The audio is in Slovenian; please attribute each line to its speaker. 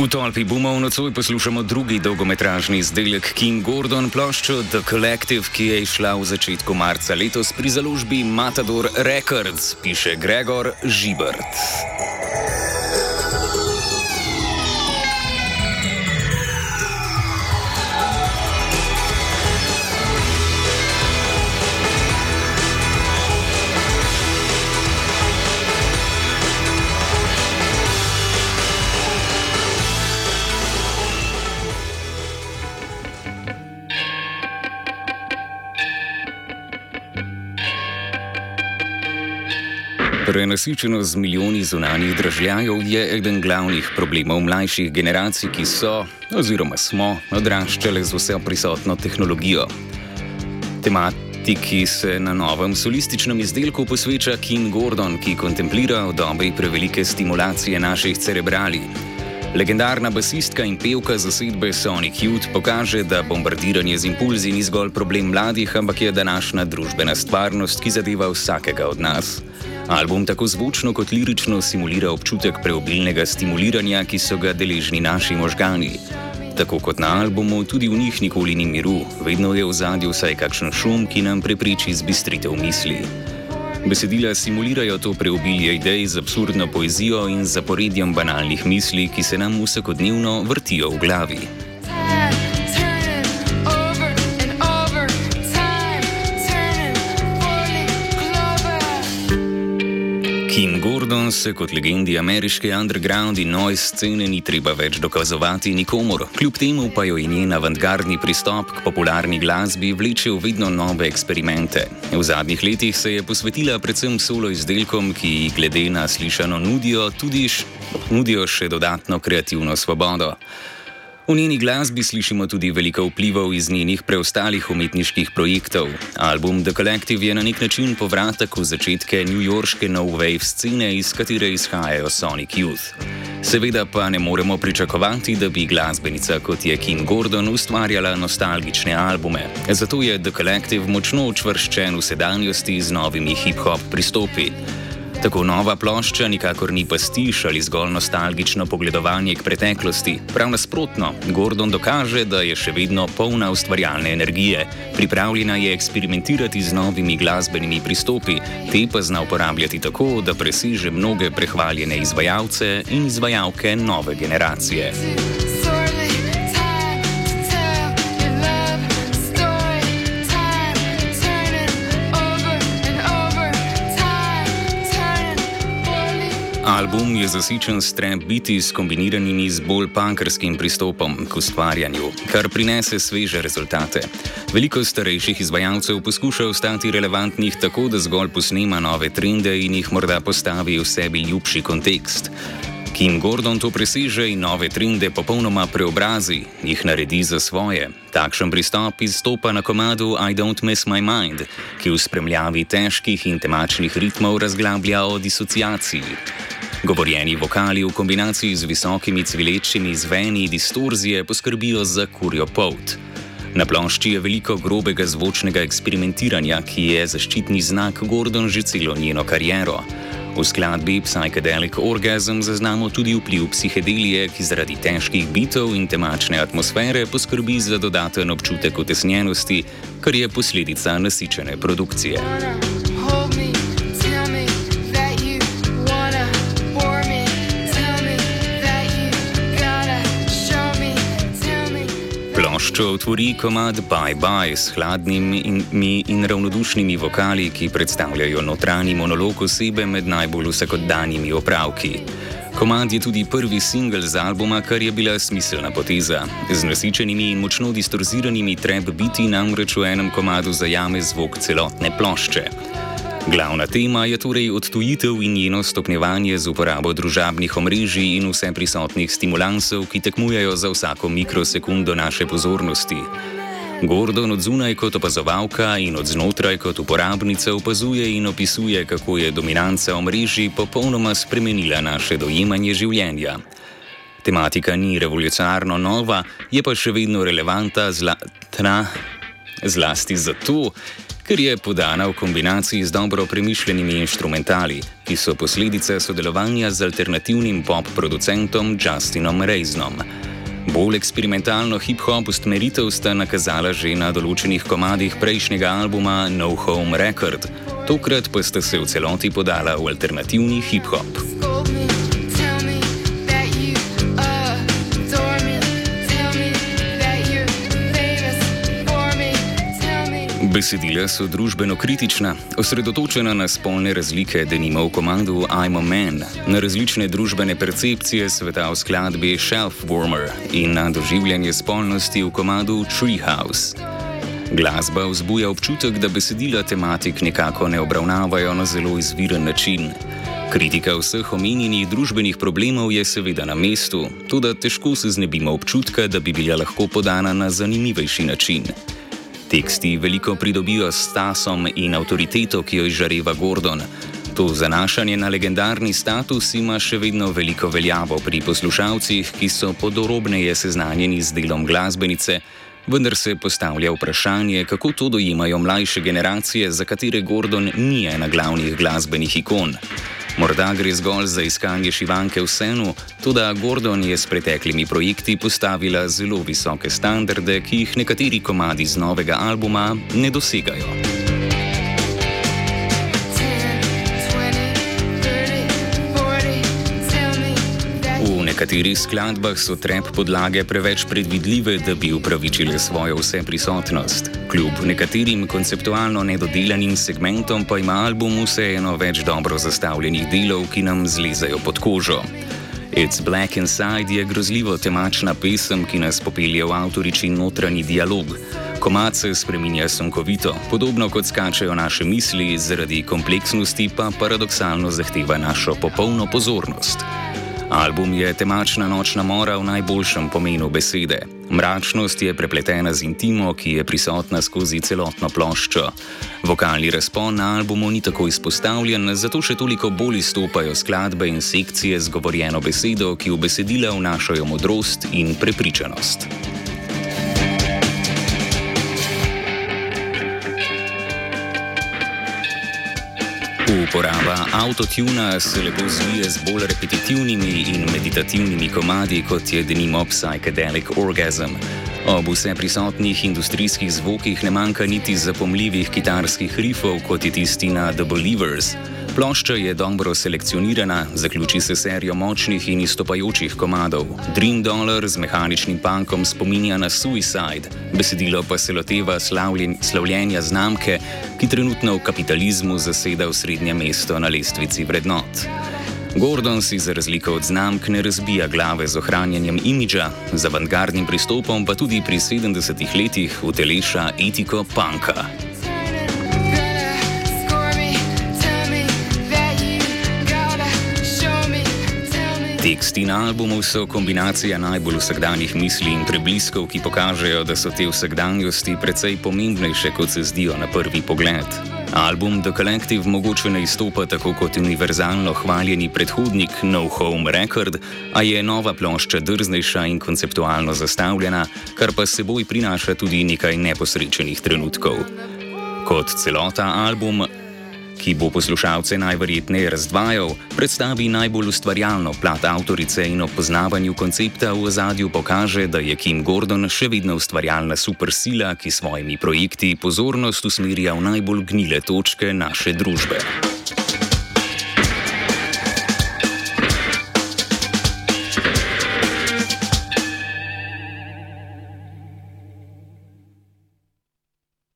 Speaker 1: tolpi bumov nocoj poslušamo drugi dolgometražni izdelek Kim Gordon, ploščo The Collective, ki je izšla v začetku marca letos pri založbi Matador Records, piše Gregor Žibert. Prenasičenost z milijoni zunanjih dražljajev je eden glavnih problemov mlajših generacij, ki so, oziroma smo, odraščale z vso prisotno tehnologijo. Tematiki se na novem solističnem izdelku posveča Kim Gordon, ki kontemplira o dobi prevelike stimulacije naših cerebrali. Legendarna basistka in pevka zasedbe Sonic Youth pokaže, da bombardiranje z impulzi ni zgolj problem mladih, ampak je današnja družbena stvarnost, ki zadeva vsakega od nas. Album tako zvočno kot lirično simulira občutek preobilnega stimuliranja, ki so ga deležni naši možgani. Tako kot na albumu, tudi v njih nikoli ni miru, vedno je v ozadju vsaj kakšen šum, ki nam prepreči zbistritev misli. Besedila simulirajo to preobilje idej z absurdno poezijo in zaporedjem banalnih misli, ki se nam vsakodnevno vrtijo v glavi. Kim Gordon se kot legendi ameriške underground in noise scene ni treba več dokazovati nikomur, kljub temu pa jo je njen avantgardni pristop k popularni glasbi vleče v vedno nove eksperimente. V zadnjih letih se je posvetila predvsem solo izdelkom, ki ji glede na slišano nudijo še dodatno kreativno svobodo. V njeni glasbi slišimo tudi veliko vplivov iz njenih preostalih umetniških projektov. Album The Collective je na nek način povratek v začetke newyorške no-wave scene, iz katere izhajajo Sonic Youth. Seveda pa ne moremo pričakovati, da bi glasbenica kot je Kim Gordon ustvarjala nostalgične albume. Zato je The Collective močno učvrščen v sedanjosti z novimi hip-hop pristopi. Tako nova plošča nikakor ni pastiš ali zgolj nostalgično pogledovanje k preteklosti. Prav nasprotno, Gordon dokaže, da je še vedno polna ustvarjalne energije, pripravljena je eksperimentirati z novimi glasbenimi pristopi, te pa zna uporabljati tako, da preseže mnoge prehvaljene izvajalce in izvajalke nove generacije. Album je zasičen s trap beati skombiniranimi z bolj punkerskim pristopom k ustvarjanju, kar prinese sveže rezultate. Veliko starejših izvajalcev poskuša ostati relevantnih tako, da zgolj posnema nove trende in jih morda postavi v sebi ljubši kontekst. Kim Gordon to preseže in nove trende popolnoma preobrazi, jih naredi za svoje. Takšen pristop izstopa na komadu I Don't Miss My Mind, ki v spremljavi težkih in temačnih ritmov razglablja o disociaciji. Govorjeni vokali v kombinaciji z visokimi cvilečimi zveni distorzije poskrbijo za kurjo polt. Na plošči je veliko grobega zvočnega eksperimentiranja, ki je zaščitni znak Gordon že celo njeno kariero. V skladbi Psychedelic Orgasm zaznamo tudi vpliv psihedelije, ki zaradi težkih bitov in temačne atmosfere poskrbi za dodaten občutek utesnjenosti, kar je posledica nasičene produkcije. Ploščo otvori komad Bye Bye s hladnimi in ravnodušnimi vokali, ki predstavljajo notranji monolog osebe med najbolj vsakoddanjimi opravki. Komad je tudi prvi singel z albuma, kar je bila smiselna poteza. Z nasičenimi in močno distorziranimi trap beati namreč v enem komadu zajame zvok celotne plošče. Glavna tema je torej odtujitev in njeno stopnjevanje z uporabo družabnih omrežij in vseprisotnih stimulansov, ki tekmujejo za vsako mikrosekundo naše pozornosti. Gordon od zunaj kot opazovalka in od znotraj kot uporabnica opazuje in opisuje, kako je dominanca omrežij popolnoma spremenila naše dojemanje življenja. Tematika ni revolucionarno nova, je pa še vedno relevantna zlasti zato, ker je podana v kombinaciji z dobro premišljenimi inštrumentali, ki so posledica sodelovanja z alternativnim pop producentom Justinom Reisenom. Bolj eksperimentalno hip-hop usmeritev sta nakazala že na določenih komadih prejšnjega albuma No Home Record, tokrat pa sta se v celoti podala v alternativni hip-hop. Besedila so družbeno kritična, osredotočena na spolne razlike, denimo v komadu I'm a Man, na različne družbene percepcije sveta v skladbi Shelf Warmer in na doživljanje spolnosti v komadu Treehouse. Glasba vzbuja občutek, da besedila tematik nekako ne obravnavajo na zelo izviren način. Kritika vseh omenjenih družbenih problemov je seveda na mestu, toda težko se znebimo občutka, da bi bila lahko podana na zanimivejši način. Teksti veliko pridobijo s stasom in avtoriteto, ki jo izžareva Gordon. To zanašanje na legendarni status ima še vedno veliko veljavo pri poslušalcih, ki so podrobneje seznanjeni z delom glasbenice, vendar se postavlja vprašanje, kako to dojemajo mlajše generacije, za katere Gordon ni ena glavnih glasbenih ikon. Morda gre zgolj za iskanje šivanke v senu, toda Gordon je s preteklimi projekti postavila zelo visoke standarde, ki jih nekateri komadi z novega albuma ne dosegajo. V nekaterih skladbah so trap podlage preveč predvidljive, da bi upravičile svojo vseprisotnost. Kljub nekaterim konceptualno nedodelanim segmentom pa ima album vseeno več dobro zastavljenih delov, ki nam zlezajo pod kožo. It's Black Inside je grozljivo temačna pesem, ki nas popelje v avtoričin notranji dialog. Komad se spreminja sunkovito, podobno kot skačejo naše misli, zaradi kompleksnosti pa paradoksalno zahteva našo popolno pozornost. Album je temačna nočna mora v najboljšem pomenu besede. Mračnost je prepletena z intimo, ki je prisotna skozi celotno ploščo. Vokalni razpon na albumu ni tako izpostavljen, zato še toliko bolj izstopajo skladbe in sekcije z govorjeno besedo, ki v besedila vnašajo modrost in prepričanost. Uporaba autotuna se lepo zvije z bolj repetitivnimi in meditativnimi komadi, kot je denimo Psychedelic Orgasm. Ob vse prisotnih industrijskih zvokih ne manjka niti zapomljivih kitarskih rifov, kot je tisti na The Believers. Plošča je dobro selekcionirana, zaključi se serijo močnih in izstopajočih komadov. Dream Dollar z mehaničnim punkom spominja na Suicide, besedilo pa se loteva slavljenja znamke, ki trenutno v kapitalizmu zaseda osrednje mesto na lestvici vrednot. Gordon si za razliko od znamk ne razbija glave z ohranjanjem imidža, z avantgardnim pristopom pa tudi pri 70 letih uteleša etiko punka. Teksti na albumu so kombinacija najbolj vsakdanjih misli in prebliskov, ki pokažejo, da so te vsakdanjosti precej pomembnejše, kot se zdijo na prvi pogled. Album The Collective mogoče ne izstopa tako kot univerzalno hvaljeni predhodnik No Home Record, a je nova plošča drznejša in konceptualno zastavljena, kar pa s seboj prinaša tudi nekaj neposrečenih trenutkov. Kot celota album, ki bo poslušalce najverjetneje razdvajal, predstavi najbolj ustvarjalno plat avtorice in ob poznavanju koncepta v ozadju pokaže, da je Kim Gordon še vedno ustvarjalna supersila, ki svojimi projekti pozornost usmerja v najbolj gnile točke naše družbe.